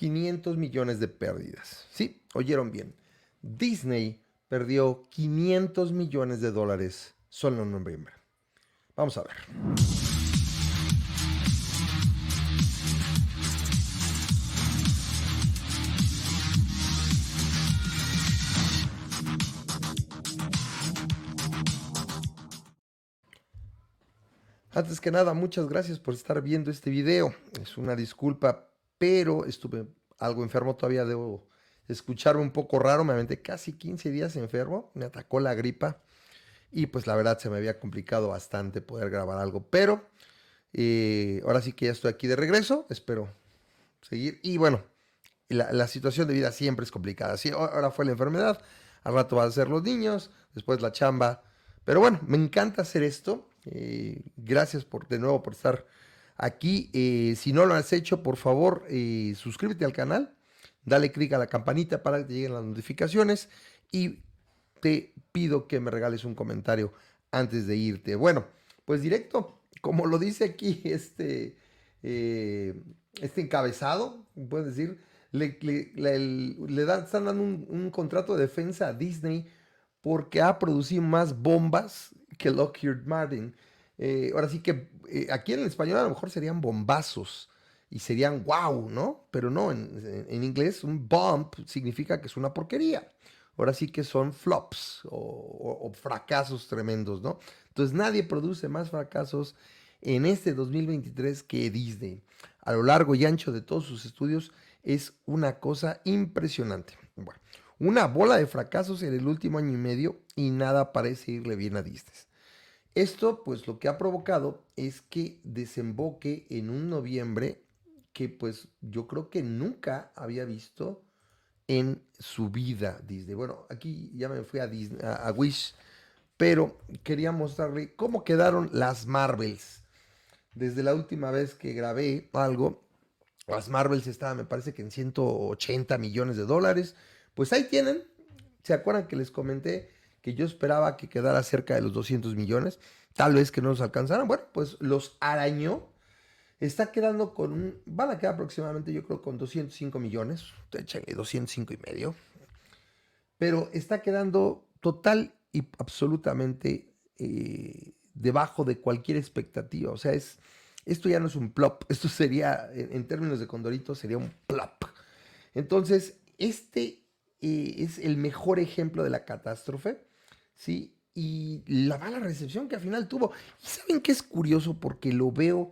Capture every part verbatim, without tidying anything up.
quinientos millones de pérdidas. Sí, oyeron bien. Disney perdió quinientos millones de dólares solo en noviembre. Vamos a ver. Antes que nada, muchas gracias por estar viendo este video. Es una disculpa, pero estuve algo enfermo todavía. Debo escucharme un poco raro. Me aventé casi quince días enfermo. Me atacó la gripa. Y pues la verdad se me había complicado bastante poder grabar algo. Pero eh, ahora sí que ya estoy aquí de regreso. Espero seguir. Y bueno, la, la situación de vida siempre es complicada. Sí, ahora fue la enfermedad. Al rato van a ser los niños. Después la chamba. Pero bueno, me encanta hacer esto. Eh, gracias por, de nuevo por estar aquí. Eh, si no lo has hecho, por favor, eh, suscríbete al canal. Dale click a la campanita para que te lleguen las notificaciones. Y te pido que me regales un comentario antes de irte. Bueno, pues directo, como lo dice aquí este, eh, este encabezado, puedes decir, le, le, le, le dan, están dando un, un contrato de defensa a Disney porque ha producido más bombas que Lockheed Martin. Eh, ahora sí que eh, aquí en el español a lo mejor serían bombazos y serían wow, ¿no? Pero no, en, en, en inglés un bomb significa que es una porquería. Ahora sí que son flops o, o, o fracasos tremendos, ¿no? Entonces nadie produce más fracasos en este dos mil veintitrés que Disney. A lo largo y ancho de todos sus estudios es una cosa impresionante. Bueno, una bola de fracasos en el último año y medio y nada parece irle bien a Disney. Esto pues lo que ha provocado es que desemboque en un noviembre que pues yo creo que nunca había visto en su vida Disney. Bueno, aquí ya me fui a, Disney, a, a Wish, pero quería mostrarle cómo quedaron las Marvels. Desde la última vez que grabé algo, las Marvels estaban, me parece que en ciento ochenta millones de dólares. Pues ahí tienen. ¿Se acuerdan que les comenté que yo esperaba que quedara cerca de los doscientos millones? Tal vez que no los alcanzaran. Bueno, pues los arañó. Está quedando con un. Van a quedar aproximadamente, yo creo, con doscientos cinco millones. Échenle doscientos cinco y medio. Pero está quedando total y absolutamente eh, debajo de cualquier expectativa. O sea, es, esto ya no es un plop. Esto sería, en, en términos de Condorito, sería un plop. Entonces, este eh, es el mejor ejemplo de la catástrofe, ¿sí? Y la mala recepción que al final tuvo. ¿Y saben qué es curioso? Porque lo veo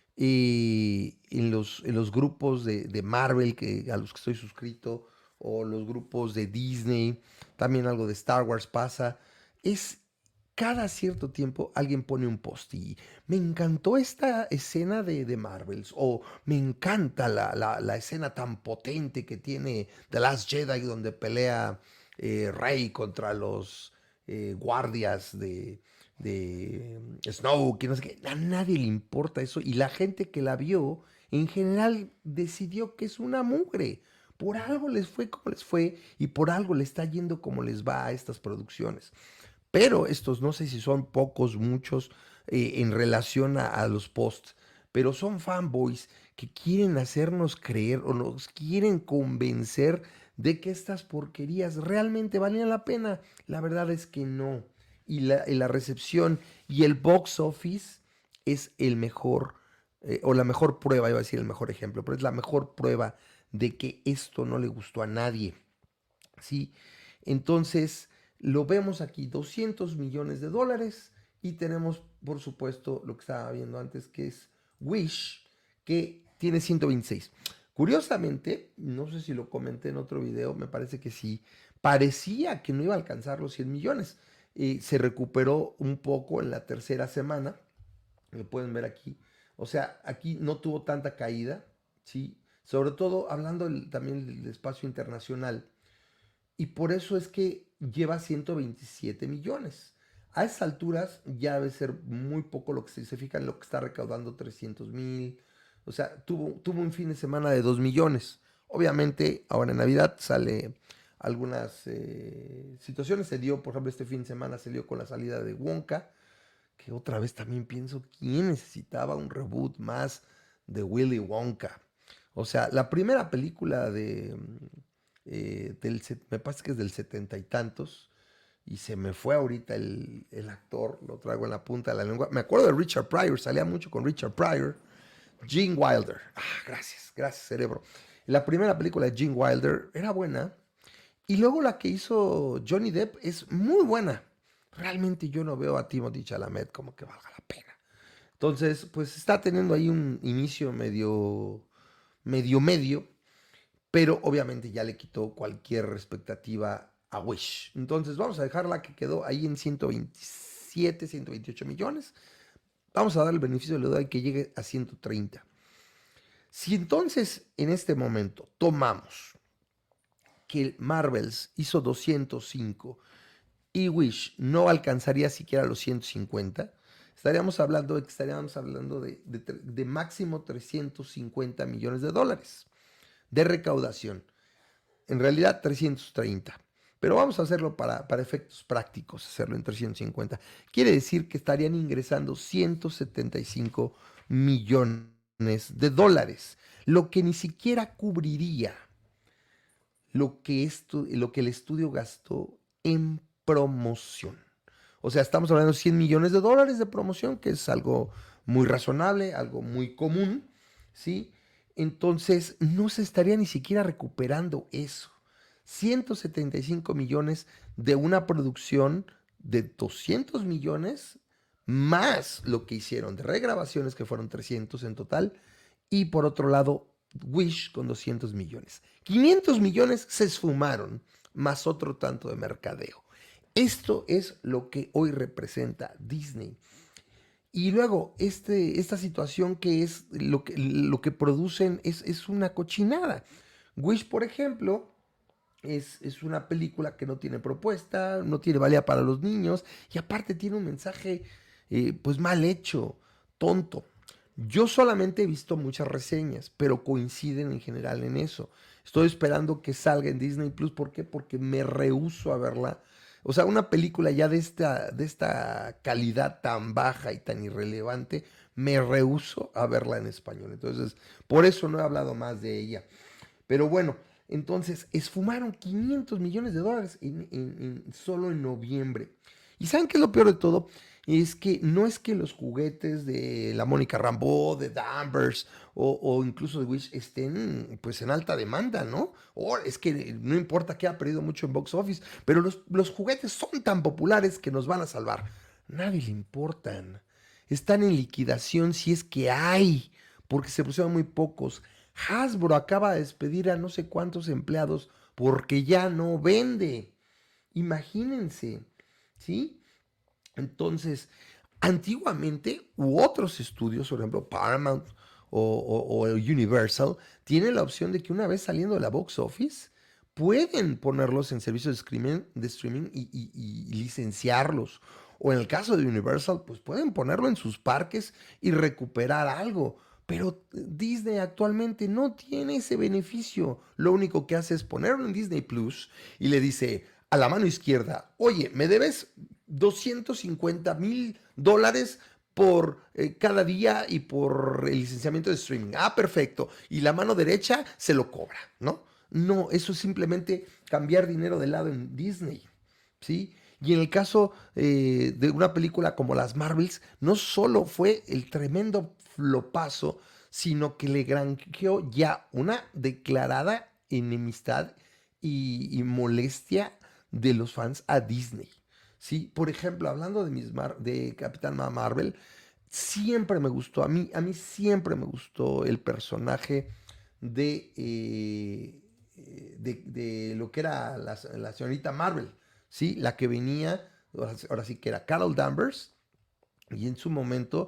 eh, en, los, en los grupos de, de Marvel que, a los que estoy suscrito, o los grupos de Disney, también algo de Star Wars pasa. Es cada cierto tiempo alguien pone un post y me encantó esta escena de, de Marvels, o me encanta la, la, la, escena tan potente que tiene The Last Jedi donde pelea eh, Rey contra los eh, guardias de, de Snow, que no sé qué. A nadie le importa eso y la gente que la vio en general decidió que es una mugre. Por algo les fue como les fue y por algo le está yendo como les va a estas producciones. Pero estos no sé si son pocos, muchos eh, en relación a, a los posts, pero son fanboys que quieren hacernos creer o nos quieren convencer de que estas porquerías realmente valían la pena. La verdad es que no. Y la, y la recepción y el box office es el mejor, eh, o la mejor prueba, iba a decir el mejor ejemplo, pero es la mejor prueba de que esto no le gustó a nadie. ¿Sí? Entonces, lo vemos aquí, doscientos millones de dólares, y tenemos, por supuesto, lo que estaba viendo antes, que es Wish, que tiene ciento veintiséis. Curiosamente, no sé si lo comenté en otro video, me parece que sí, parecía que no iba a alcanzar los cien millones. Eh, se recuperó un poco en la tercera semana, lo pueden ver aquí. O sea, aquí no tuvo tanta caída, ¿sí? Sobre todo hablando del, también del espacio internacional. Y por eso es que lleva ciento veintisiete millones. A esas alturas ya debe ser muy poco lo que se, se fija en lo que está recaudando trescientos mil. O sea, tuvo, tuvo un fin de semana de dos millones. Obviamente, ahora en Navidad sale algunas eh, situaciones. Se dio, por ejemplo, este fin de semana se dio con la salida de Wonka, que otra vez también pienso, ¿quién necesitaba un reboot más de Willy Wonka? O sea, la primera película de, mm, eh, del, set- me parece que es del setenta y tantos, y se me fue ahorita el, el actor, lo traigo en la punta de la lengua. Me acuerdo de Richard Pryor, salía mucho con Richard Pryor. Gene Wilder. Ah, gracias, gracias, cerebro. La primera película de Gene Wilder era buena. Y luego la que hizo Johnny Depp es muy buena. Realmente yo no veo a Timothée Chalamet como que valga la pena. Entonces, pues está teniendo ahí un inicio medio, medio, medio, pero obviamente ya le quitó cualquier expectativa a Wish. Entonces vamos a dejarla que quedó ahí en ciento veintisiete, ciento veintiocho millones. Vamos a dar el beneficio de la duda y que llegue a ciento treinta. Si entonces en este momento tomamos que Marvels hizo doscientos cinco y Wish no alcanzaría siquiera los ciento cincuenta, estaríamos hablando de que estaríamos hablando de, de, de máximo trescientos cincuenta millones de dólares de recaudación. En realidad trescientos treinta. Pero vamos a hacerlo para, para efectos prácticos, hacerlo en trescientos cincuenta. Quiere decir que estarían ingresando ciento setenta y cinco millones de dólares, lo que ni siquiera cubriría lo que, esto, lo que el estudio gastó en promoción. O sea, estamos hablando de cien millones de dólares de promoción, que es algo muy razonable, algo muy común, ¿sí? Entonces, no se estaría ni siquiera recuperando eso. ciento setenta y cinco millones de una producción de doscientos millones, más lo que hicieron de regrabaciones, que fueron trescientos en total, y por otro lado, Wish con doscientos millones. quinientos millones se esfumaron, más otro tanto de mercadeo. Esto es lo que hoy representa Disney. Y luego, este, esta situación que es lo que, lo que producen es, es una cochinada. Wish, por ejemplo, es, es una película que no tiene propuesta, no tiene valía para los niños y aparte tiene un mensaje eh, pues mal hecho, tonto. Yo solamente he visto muchas reseñas, pero coinciden en general en eso. Estoy esperando que salga en Disney Plus. ¿Por qué? Porque me rehúso a verla. O sea, una película ya de esta, de esta calidad tan baja y tan irrelevante, me rehúso a verla en español. Entonces, por eso no he hablado más de ella. Pero bueno, entonces esfumaron quinientos millones de dólares en, en- en- solo en noviembre. ¿Y saben qué es lo peor de todo? Es que no es que los juguetes de la Mónica Rambeau, de Danvers o, o incluso de Wish estén pues en alta demanda, ¿no? O es que no importa que ha perdido mucho en box office, pero los, los juguetes son tan populares que nos van a salvar. Nadie le importan. Están en liquidación si es que hay, porque se pusieron muy pocos. Hasbro acaba de despedir a no sé cuántos empleados porque ya no vende. Imagínense, ¿sí? Entonces, antiguamente, u otros estudios, por ejemplo, Paramount o, o- o Universal, tienen la opción de que una vez saliendo de la box office, pueden ponerlos en servicios de streaming, de streaming y, y- y licenciarlos. O en el caso de Universal, pues pueden ponerlo en sus parques y recuperar algo. Pero Disney actualmente no tiene ese beneficio. Lo único que hace es ponerlo en Disney Plus y le dice a la mano izquierda, oye, me debes doscientos cincuenta mil dólares por eh, cada día y por el licenciamiento de streaming. Ah, perfecto. Y la mano derecha se lo cobra, ¿no? No, eso es simplemente cambiar dinero de lado en Disney, ¿sí? Y en el caso eh, de una película como las Marvels, no solo fue el tremendo flopazo, sino que le granjeó ya una declarada enemistad y, y molestia de los fans a Disney. Sí, por ejemplo, hablando de, mis Mar- de Capitán Marvel, siempre me gustó, a mí, a mí siempre me gustó el personaje de, eh, eh, de, de lo que era la, la señorita Marvel, ¿sí? La que venía, ahora sí que era Carol Danvers, y en su momento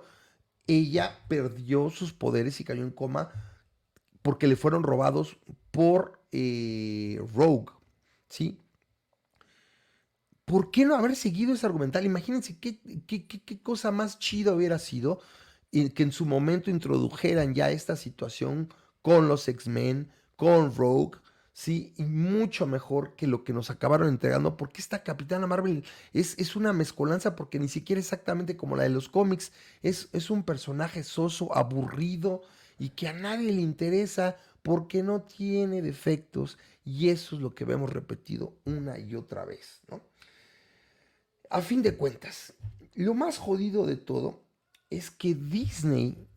ella perdió sus poderes y cayó en coma porque le fueron robados por eh, Rogue, ¿sí? ¿Por qué no haber seguido ese argumental? Imagínense qué, qué, qué- qué cosa más chida hubiera sido y que en su momento introdujeran ya esta situación con los X-Men, con Rogue, ¿sí? Y mucho mejor que lo que nos acabaron entregando, porque esta Capitana Marvel es, es una mezcolanza, porque ni siquiera exactamente como la de los cómics, es, es un personaje soso, aburrido y que a nadie le interesa porque no tiene defectos, y eso es lo que vemos repetido una y otra vez, ¿no? A fin de cuentas, lo más jodido de todo es que Disney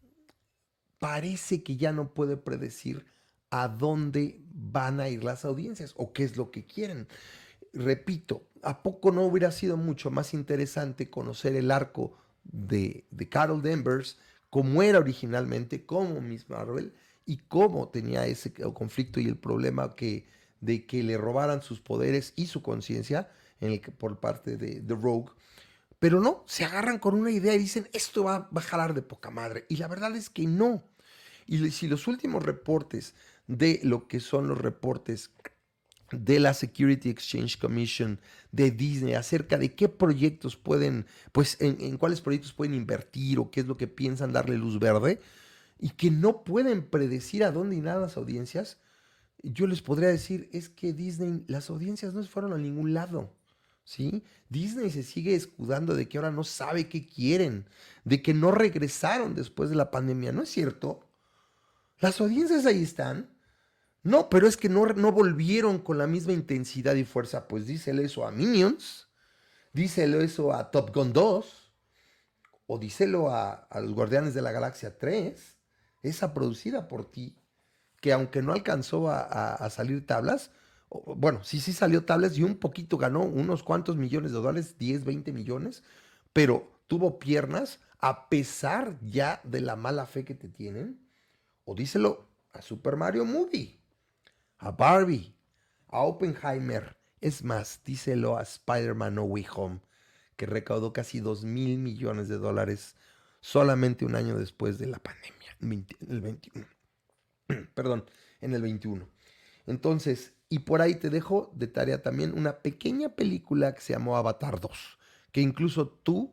parece que ya no puede predecir a dónde van a ir las audiencias o qué es lo que quieren. Repito, ¿a poco no hubiera sido mucho más interesante conocer el arco de, de Carol Danvers, cómo era originalmente, como Miss Marvel, y cómo tenía ese conflicto y el problema que, de que le robaran sus poderes y su conciencia por parte de, de Rogue? Pero no, se agarran con una idea y dicen, esto va, va a jalar de poca madre. Y la verdad es que no. Y si los últimos reportes de lo que son los reportes de la Security Exchange Commission de Disney acerca de qué proyectos pueden, pues en, en cuáles proyectos pueden invertir o qué es lo que piensan darle luz verde, y que no pueden predecir a dónde irán las audiencias, yo les podría decir, es que Disney, las audiencias no se fueron a ningún lado, ¿sí? Disney se sigue escudando de que ahora no sabe qué quieren, de que no regresaron después de la pandemia. ¿No es cierto? Las audiencias ahí están. No, pero es que no, no volvieron con la misma intensidad y fuerza. Pues díselo eso a Minions, díselo eso a Top Gun dos, o díselo a, a los Guardianes de la Galaxia tres, esa producida por ti, que aunque no alcanzó a, a, a salir tablas, o, bueno, sí, sí salió tablas y un poquito ganó unos cuantos millones de dólares, diez, veinte millones, pero tuvo piernas a pesar ya de la mala fe que te tienen. O díselo a Super Mario Movie, a Barbie, a Oppenheimer. Es más, díselo a Spider-Man No Way Home, que recaudó casi dos mil millones de dólares solamente un año después de la pandemia, en el veintiuno. Perdón, en el veintiuno. Entonces, y por ahí te dejo de tarea también una pequeña película que se llamó Avatar dos, que incluso tú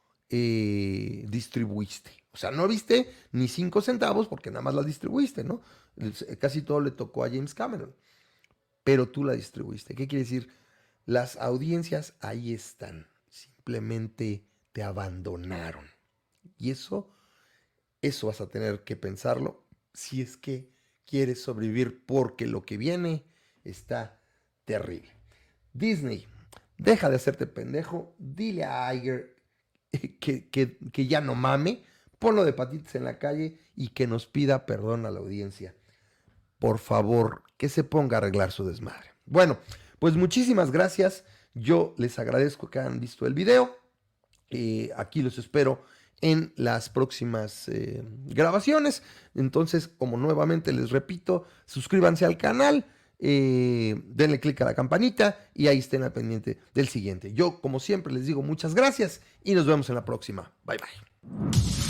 eh, distribuiste. O sea, no viste ni cinco centavos porque nada más la distribuiste, ¿no? Casi todo le tocó a James Cameron, pero tú la distribuiste. ¿Qué quiere decir? Las audiencias ahí están, simplemente te abandonaron. Y eso, eso vas a tener que pensarlo si es que quieres sobrevivir, porque lo que viene está terrible. Disney, deja de hacerte pendejo, dile a Iger que, que, que ya no mame, ponlo de patitas en la calle y que nos pida perdón a la audiencia. Por favor, que se ponga a arreglar su desmadre. Bueno, pues muchísimas gracias. Yo les agradezco que hayan visto el video. Eh, aquí los espero en las próximas eh, grabaciones. Entonces, como nuevamente les repito, suscríbanse al canal, eh, denle click a la campanita y ahí estén al pendiente del siguiente. Yo, como siempre, les digo muchas gracias y nos vemos en la próxima. Bye, bye.